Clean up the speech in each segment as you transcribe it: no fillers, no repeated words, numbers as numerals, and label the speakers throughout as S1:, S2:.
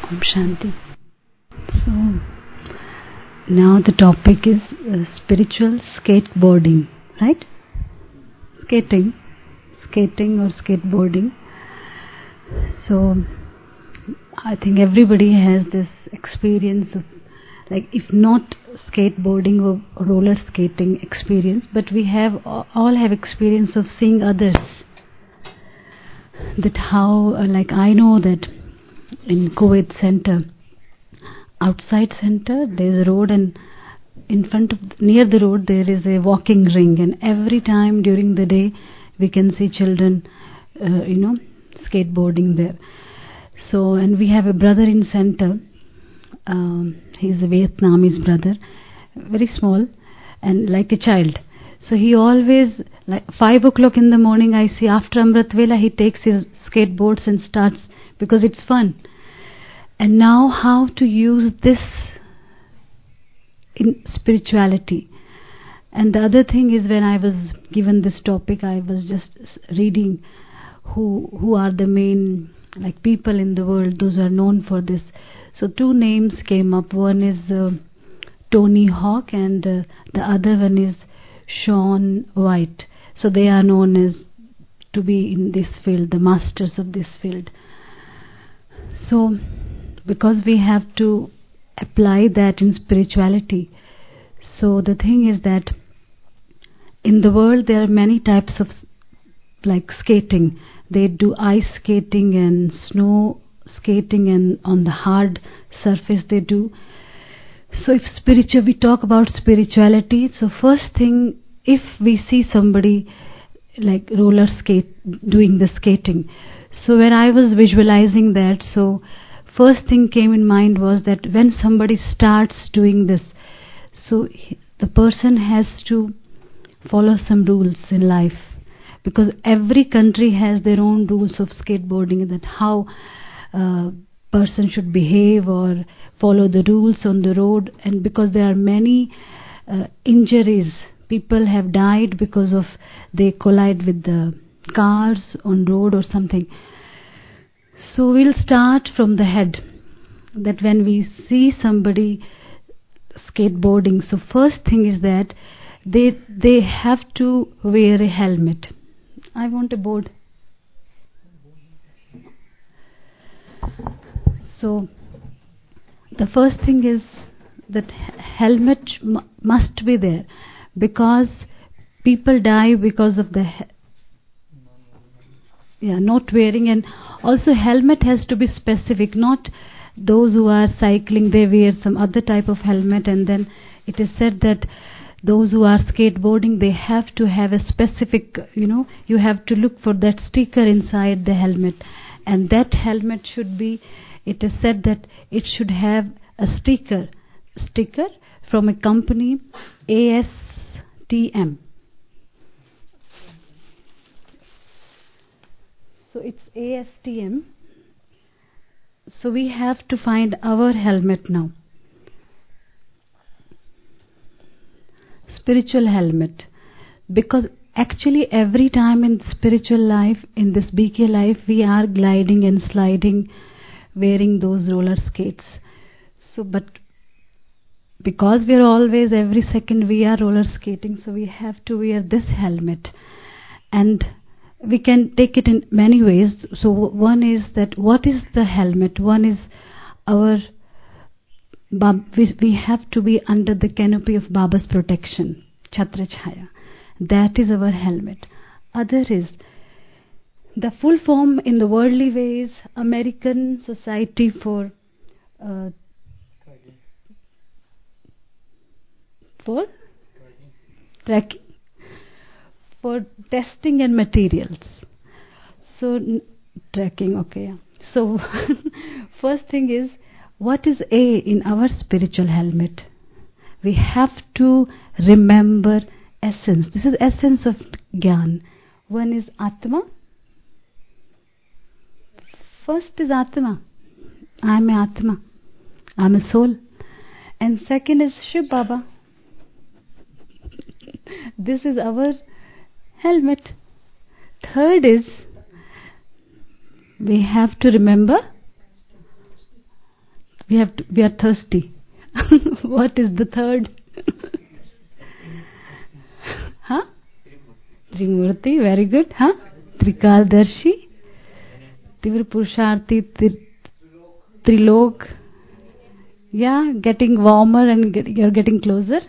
S1: Om Shanti. So now the topic is spiritual skateboarding, right? Skating or skateboarding. So I think everybody has this experience of, like, if not skateboarding or roller skating experience, but we have all have experience of seeing others. That how, like, I know that in Kuwait Center, outside center there is a road, and in front of, near the road there is a walking ring, and every time during the day we can see children skateboarding there. So, and we have a brother in center, he's a Vietnamese brother, very small and like a child. So he always, like 5 o'clock in the morning, I see after Amrit Vela he takes his skateboards and starts, because it's fun. And now how to use this in spirituality. And the other thing is, when I was given this topic, I was just reading who are the main, like, people in the world, those who are known for this. So 2 names came up. One is Tony Hawk, and the other one is Shaun White. So they are known as to be in this field, the masters of this field. So because we have to apply that in spirituality, so the thing is that in the world there are many types of, like, skating. They do ice skating and snow skating, and on the hard surface they do. So if we talk about spirituality, so first thing, if we see somebody like roller skate doing the skating, so when I was visualizing that, so first thing came in mind was that when somebody starts doing this, so the person has to follow some rules in life, because every country has their own rules of skateboarding, that how person should behave or follow the rules on the road. And because there are many injuries, people have died because of they collide with the cars on road or something. So we'll start from the head, that when we see somebody skateboarding, so first thing is that they have to wear a helmet. I want a board. So the first thing is that helmet must be there, because people die because of the not wearing. And also helmet has to be specific, not those who are cycling they wear some other type of helmet. And then it is said that those who are skateboarding, they have to have a specific, you have to look for that sticker inside the helmet, and that helmet should be, it is said that it should have a sticker from a company, ASTM. So it's ASTM. So we have to find our helmet now. Spiritual helmet. Because actually every time in spiritual life, in this BK life, we are gliding and sliding, wearing those roller skates. So, but because we are always, every second we are roller skating, so we have to wear this helmet. And we can take it in many ways. So one is that, what is the helmet? One is our we have to be under the canopy of Baba's protection, Chhatra Chhaya. That is our helmet. Other is the full form in the worldly ways, American Society for tracking, for testing and materials. So tracking, okay. Yeah. So first thing is, what is A in our spiritual helmet? We have to remember essence. This is essence of Gyan. One is Atma. First is Atma. I am a Atma. I am a soul. And second is Shiv Baba. This is our helmet. Third is, we have to remember We are thirsty. What is the third? Huh? Trimurti, very good. Huh? Trikaldarshi, Tivra Purusharthi, Trilok. Yeah, getting warmer and you're getting closer.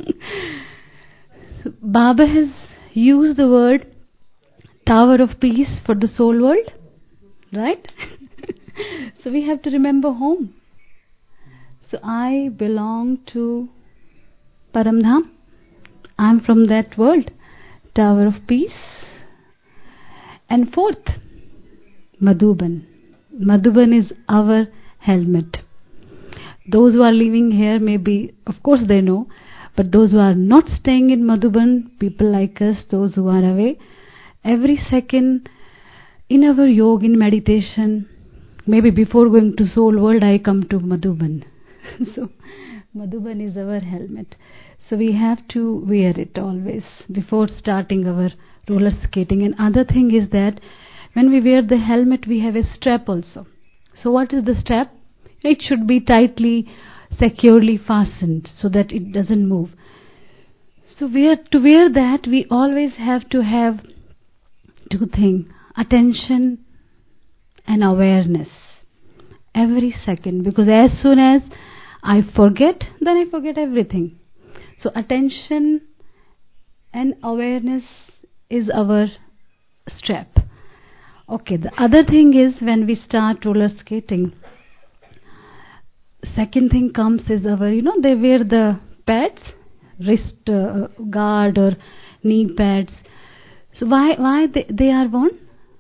S1: So Baba has used the word Tower of Peace for the soul world, right? So we have to remember home. So I belong to Paramdham. I'm from that world, Tower of Peace. And fourth, Madhuban. Madhuban is our helmet. Those who are living here maybe, of course they know, but those who are not staying in Madhuban, people like us, those who are away, every second in our yoga, in meditation, maybe before going to soul world, I come to Madhuban. So Madhuban is our helmet. So we have to wear it always before starting our roller skating. And other thing is that when we wear the helmet, we have a strap also. So what is the strap? It should be tightly, securely fastened so that it doesn't move. So to wear that, we always have to have two things: attention and awareness. Every second, because as soon as I forget, then I forget everything. So attention and awareness is our strap. Okay, the other thing is when we start roller skating, second thing comes is our, they wear the pads, wrist guard or knee pads. So why they are worn?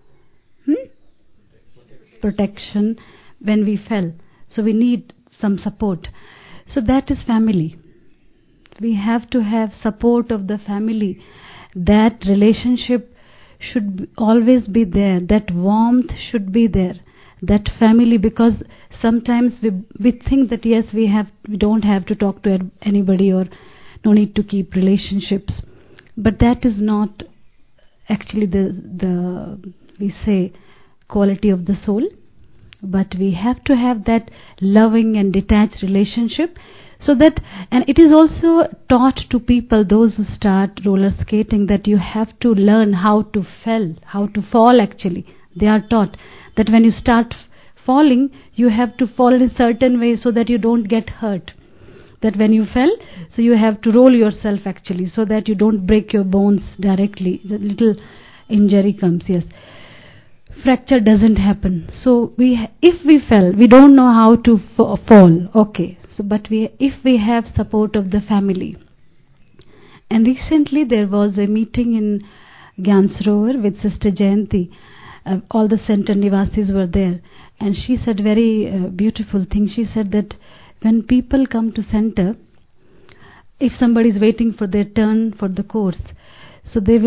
S1: Protection when we fell. So we need some support. So that is family. We have to have support of the family. That relationship should always be there. That warmth should be there. That family, because sometimes we think that yes, we don't have to talk to anybody or no need to keep relationships. But that is not actually the we say quality of the soul. But we have to have that loving and detached relationship, so that, and it is also taught to people, those who start roller skating, that you have to learn how to fall actually. They are taught that when you start falling, you have to fall in a certain way so that you don't get hurt. That when you fell, so you have to roll yourself actually, so that you don't break your bones directly. The little injury comes, yes. Fracture doesn't happen. So if we fell, we don't know how to fall. Okay. So, but if we have support of the family. And recently there was a meeting in Gyansarovar with Sister Jayanti. All the center Nivasis were there. And she said very beautiful thing. She said that when people come to center, if somebody is waiting for their turn for the course, so they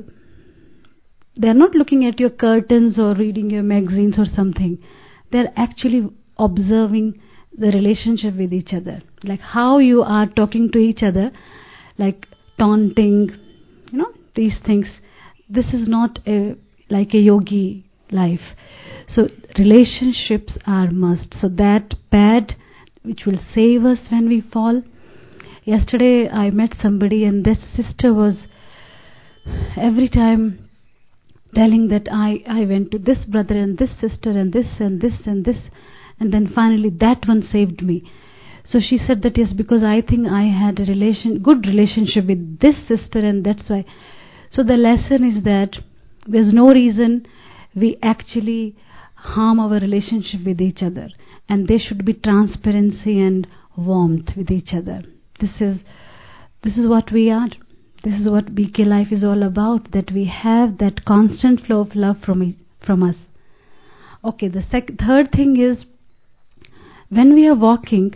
S1: are not looking at your curtains or reading your magazines or something. They are actually observing the relationship with each other. Like how you are talking to each other, like taunting, these things. This is not like a yogi life. So relationships are must. So that pad which will save us when we fall. Yesterday I met somebody and this sister was every time telling that I went to this brother and this sister and this and this and this, and then finally that one saved me. So she said that yes, because I think I had a good relationship with this sister, and that's why. So the lesson is that there's no reason we actually harm our relationship with each other, and there should be transparency and warmth with each other. This is what we are. This is what BK life is all about, that we have that constant flow of love from us. Okay, the third thing is, when we are walking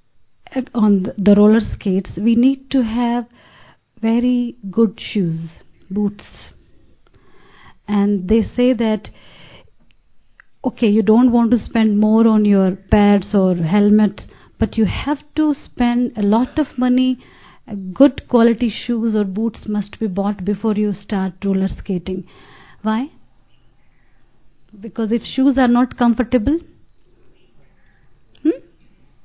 S1: on the roller skates, we need to have very good shoes, boots. And they say that, okay, you don't want to spend more on your pads or helmet, but you have to spend a lot of money. Good quality shoes or boots must be bought before you start roller skating. Why? Because if shoes are not comfortable,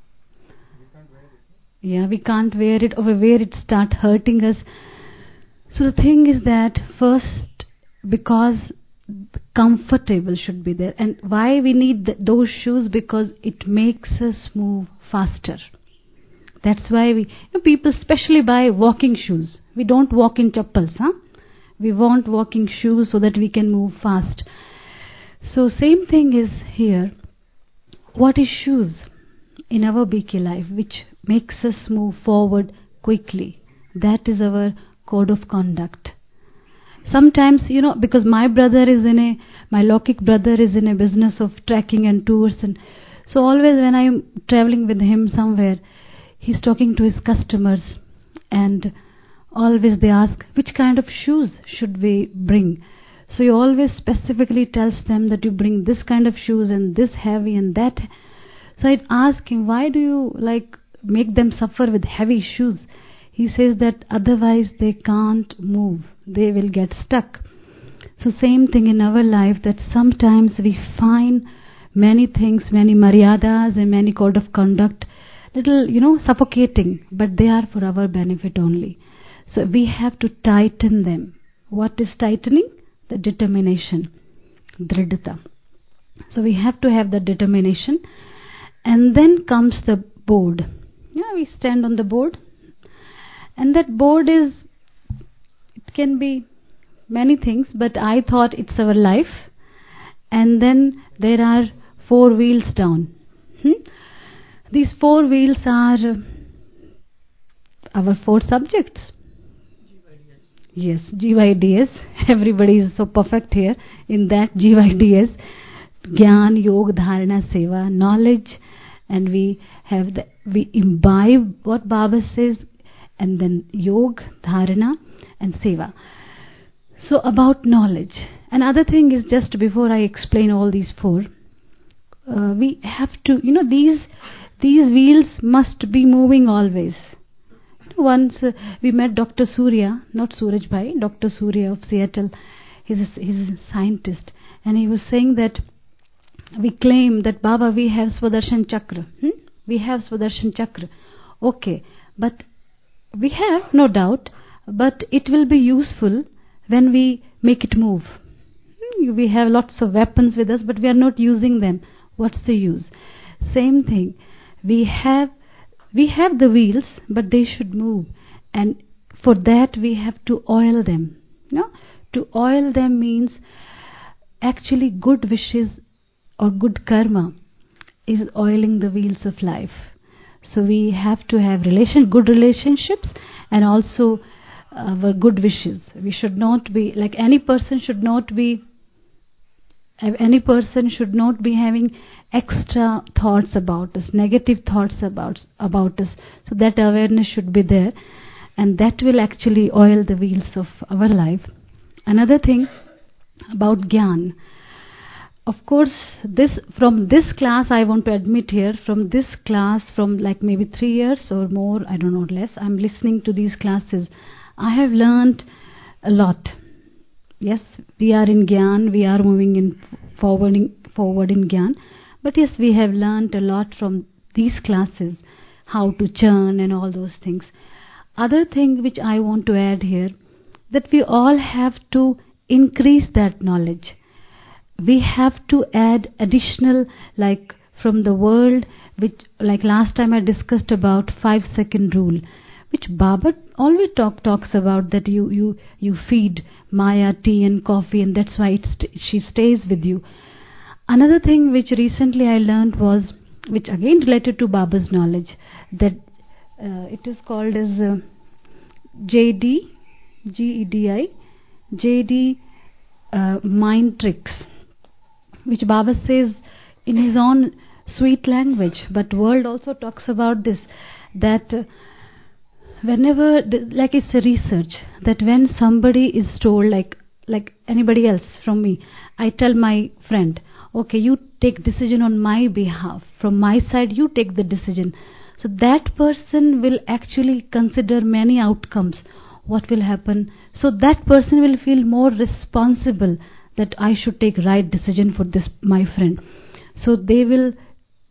S1: Yeah, we can't wear it, or we wear it start hurting us. So the thing is that first, because comfortable should be there. And why we need those shoes? Because it makes us move faster. That's why people especially buy walking shoes. We don't walk in chappals, huh? We want walking shoes so that we can move fast. So same thing is here. What is shoes in our BK life which makes us move forward quickly? That is our code of conduct. Sometimes, because my Lokik brother is in a business of trekking and tours, and so always when I am traveling with him somewhere, he's talking to his customers, and always they ask, which kind of shoes should we bring? So he always specifically tells them that you bring this kind of shoes and this heavy and that. So I'd ask him, why do you make them suffer with heavy shoes? He says that otherwise they can't move. They will get stuck. So same thing in our life, that sometimes we find many things, many maryadas and many code of conduct, little, suffocating, but they are for our benefit only. So we have to tighten them. What is tightening? The determination, dridhata. So we have to have the determination. And then comes the board. We stand on the board. And that board it can be many things, but I thought it's our life. And then there are 4 wheels down. These 4 wheels are our 4 subjects. Yes, GYDS. Everybody is so perfect here in that GYDS. Gyan, Yoga, Dharana, Seva, knowledge. And we imbibe what Baba says, and then Yoga, Dharana and Seva. So about knowledge. Another thing is, just before I explain all these 4, we have to, these wheels must be moving always. Once we met Dr. Surya, not Suraj Bhai, Dr. Surya of Seattle. He's a scientist, and he was saying that we claim that Baba, we have Swadershan Chakra. We have Swadershan Chakra. Okay, but we have, no doubt, but it will be useful when we make it move. We have lots of weapons with us, but we are not using them. What's the use? Same thing. We have the wheels, but they should move. And for that we have to oil them. To oil them means actually good wishes or good karma is oiling the wheels of life. So we have to have good relationships, and also our good wishes. We should not be like any person should not be having extra thoughts about us, negative thoughts about us. So that awareness should be there, and that will actually oil the wheels of our life. Another thing about Gyan. Of course, from this class, I want to admit here, from this class, from maybe 3 years or more, I don't know, less, I'm listening to these classes. I have learned a lot. Yes, we are in Gyan, we are moving forward in Gyan. But yes, we have learned a lot from these classes, how to churn and all those things. Other thing which I want to add here, that we all have to increase that knowledge. We have to add additional, from the world, which last time I discussed about 5-second rule, which Baba always talks about, that you feed Maya tea and coffee, and that's why she stays with you. Another thing which recently I learned was, which again related to Baba's knowledge, that it is called as JD, GEDI, JD mind tricks, which Baba says in his own sweet language, but world also talks about this, that whenever, it's a research, that when somebody is told, like anybody else from me, I tell my friend, okay, you take decision on my behalf, from my side you take the decision. So that person will actually consider many outcomes, what will happen. So that person will feel more responsible, that I should take right decision for this, my friend. So they will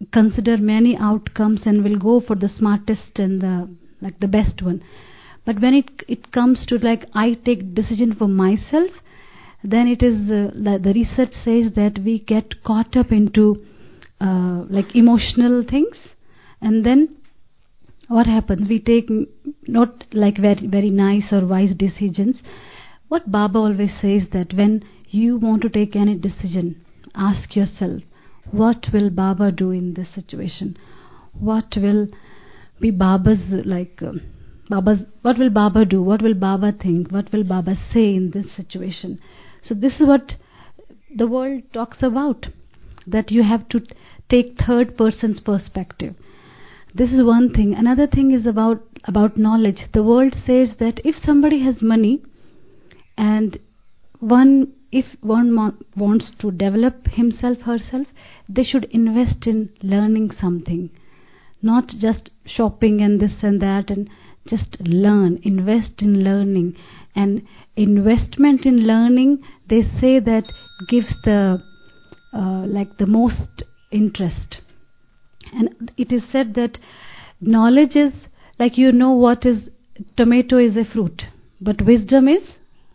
S1: consider many outcomes and will go for the smartest and the best one. But when it comes to like I take decision for myself, then it is the research says that we get caught up into like emotional things, and then what happens? We take not like very very nice or wise decisions. What Baba always says that when you want to take any decision, ask yourself, what will Baba do in this situation? What will be Baba's what will Baba do? What will Baba think? What will Baba say in this situation? So this is what the world talks about, that you have to take third person's perspective. This is one thing. Another thing is about knowledge. The world says that if somebody has money and if one wants to develop himself, herself, they should invest in learning something. Not just shopping and this and that, and just learn, invest in learning. And investment in learning, they say that gives the most interest. And it is said that knowledge is like, what is tomato is a fruit, but wisdom is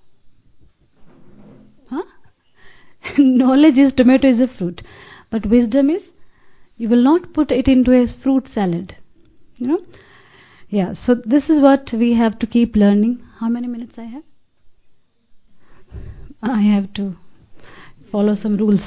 S1: knowledge is tomato is a fruit, but wisdom is you will not put it into a fruit salad. Yeah, so this is what we have to keep learning. How many minutes I have? I have to follow some rules.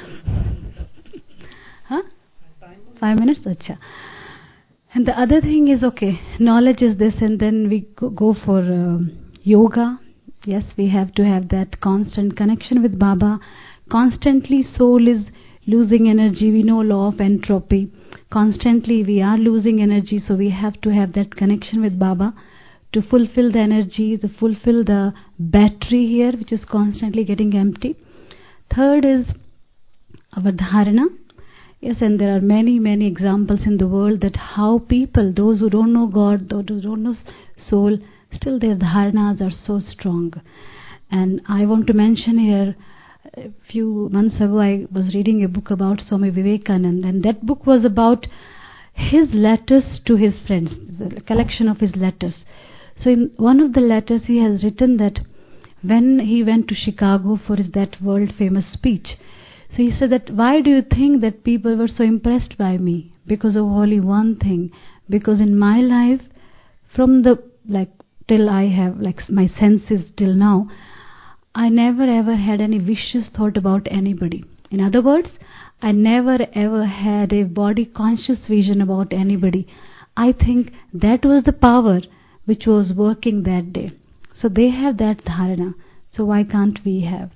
S1: 5 minutes? Achha. And the other thing is, okay, knowledge is this, and then we go for yoga. Yes, we have to have that constant connection with Baba. Constantly soul is losing energy. We know law of entropy. Constantly we are losing energy, so we have to have that connection with Baba to fulfill the energy, to fulfill the battery here, which is constantly getting empty. Third is our dharana. Yes, and there are many, many examples in the world that how people, those who don't know God, those who don't know soul, still their dharanas are so strong. And I want to mention here, a few months ago I was reading a book about Swami Vivekananda, and that book was about his letters to his friends, the collection of his letters. So in one of the letters he has written that when he went to Chicago for that world famous speech, so he said that, why do you think that people were so impressed by me? Because of only one thing. Because in my life, from the till I have my senses till now, I never ever had any vicious thought about anybody. In other words, I never ever had a body conscious vision about anybody. I think that was the power which was working that day. So they have that dharana. So why can't we have?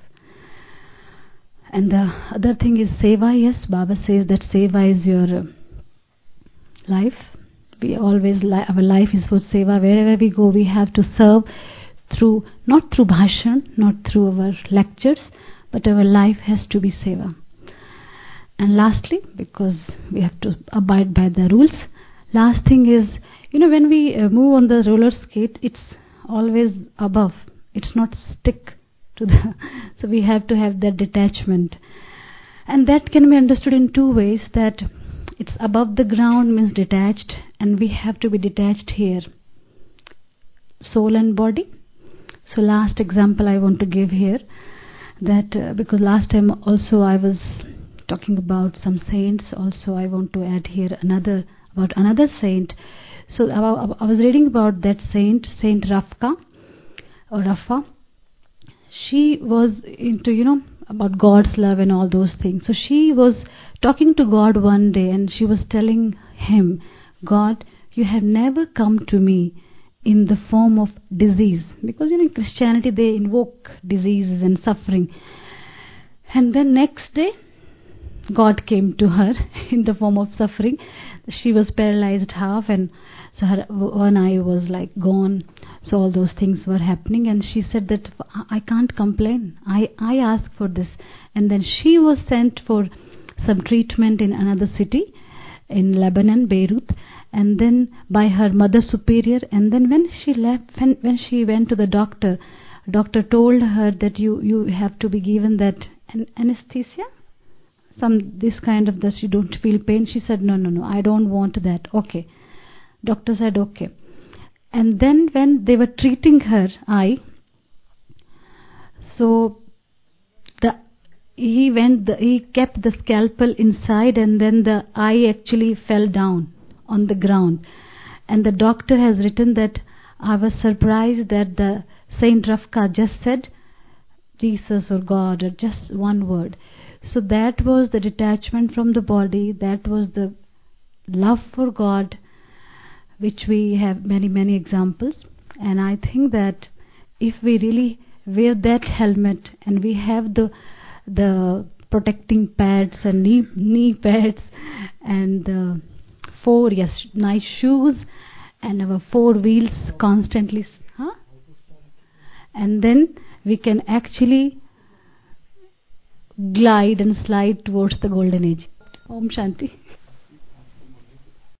S1: And the other thing is seva. Yes, Baba says that seva is your life. We always our life is for seva. Wherever we go, we have to serve through, not through bhashan, not through our lectures, but our life has to be seva. And lastly, because we have to abide by the rules, last thing is, when we move on the roller skate, it's always above. It's not stick to the so we have to have that detachment, and that can be understood in two ways, that it's above the ground means detached, and we have to be detached here, soul and body. So last example I want to give here, that because last time also I was talking about some saints, also I want to add here another saint. So I was reading about that Saint Rafka or Rafa. She was into about God's love and all those things. So she was talking to God one day, and she was telling him, God, you have never come to me in the form of disease, because in Christianity they invoke diseases and suffering. And then next day God came to her in the form of suffering. She was paralyzed half, and so her one eye was gone. So all those things were happening, and she said that I can't complain. I asked for this. And then she was sent for some treatment in another city, in Lebanon, Beirut, and then by her mother superior. And then when she left, when she went to the doctor told her that you have to be given that anesthesia, some this kind of this, you don't feel pain. She said, no, I don't want that. Okay. Doctor said, okay. And then when they were treating her eye, so he kept the scalpel inside, and then the eye actually fell down on the ground. And the doctor has written that I was surprised that the Saint Rafka just said Jesus or God or just one word. So that was the detachment from the body, that was the love for God, which we have many examples. And I think that if we really wear that helmet and we have the protecting pads and knee pads and the four nice shoes and our four wheels constantly, and then we can actually glide and slide towards the golden age. Om Shanti.